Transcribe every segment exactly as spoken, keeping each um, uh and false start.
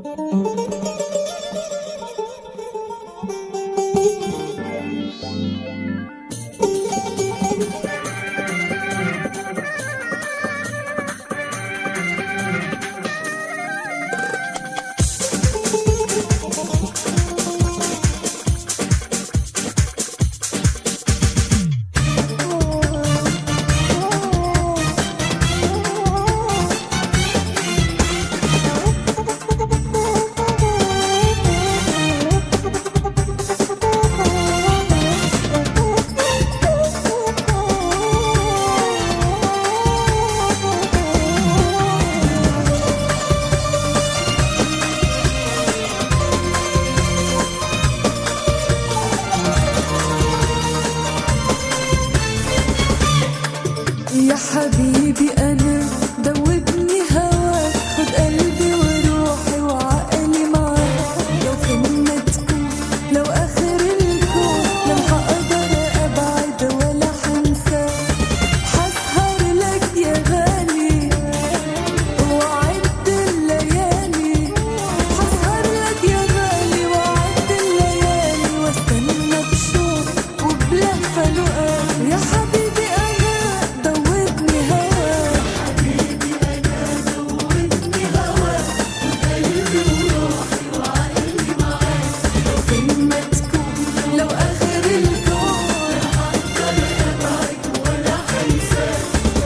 يا حبيبي أنا دوبني هواك، خد قلبي وروحي وعقلي معاك. لو فين ما تكون، لو آخر الكون، لو هقدر أبعد ولا هنساك. هسهر لك يا غالي وأعد الليالي، هسهر لك يا غالي وأعد الليالي، واستنى بشوق وبلهفة لقاك. يا حبيبي أنا دوبني هواك، حبيبي أنا دوبني هواك، قلبي وروحي وعقلي معاك. لو فين ما تكون، لو آخر الكون، هقدر أبعد ولا هنساك.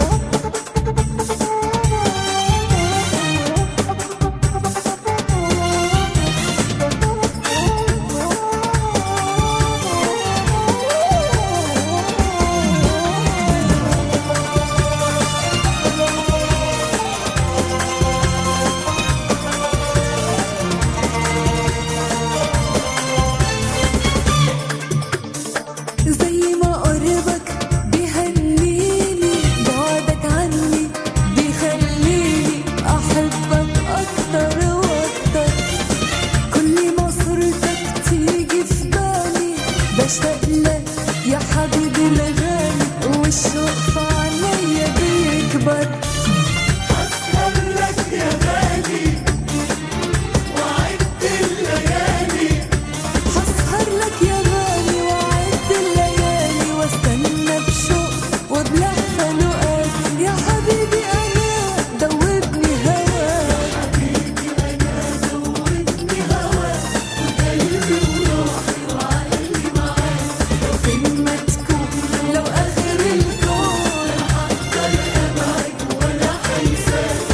زي ما قربك بيهنيني، بعدك عني بيخليني أحبك أكتر وأكتر. كل ما صورتك تيجي في بالي بشتاق لك يا حبيبي الغالي، والشوق في عينيا بيكبر. هسهر لك يا غالي وأعد الليالي، هسهر لك يا غالي وأعد الليالي، واستنى بشوق وبلهفة لقاك. يا حبيبي أنا دوبني هواك، حبيبي أنا دوبني هواك، قلبي وروحي وعقلي معاك. لو فين ما تكون، لو آخر الكون، هقدر أبعد ولا هنساك.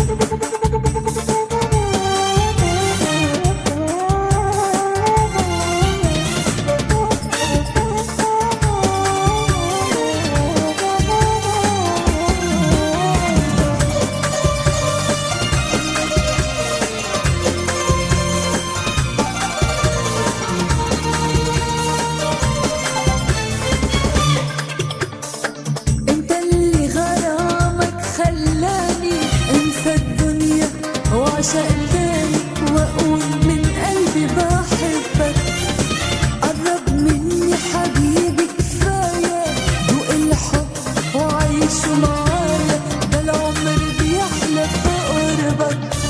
انت اللي غرامك خلاني انسى الدنيا وعشق تاني، واقول من قلبي بحبك. قرب مني حبيبي كفاية، دوق الحب وعيشه معايا، ده العمر بيحلى في قربك.